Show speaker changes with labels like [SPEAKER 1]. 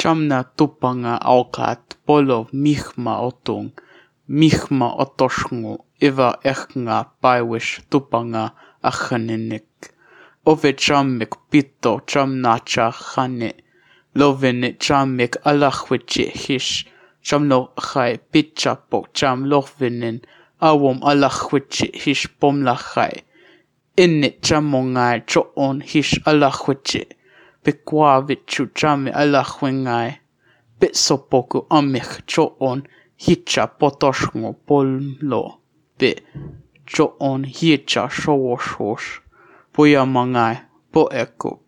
[SPEAKER 1] Chamna tupanga aukat polo mihma otung, mihma otosngu iva nga paiwish tupanga achaninik. Ove chammik pito chamnacha chane, lovene chammik alachwiche hish, chamlo chai pitchapo cham lovenen, awom alachwiche hish pomlachai. Innit chamongai choon hish alachwiche. Pikwavichu chame alachwengai. Pitsopoku amich choon hicha potoshngo pollo. Be choon hicha showoshosh. Puyamangai poeku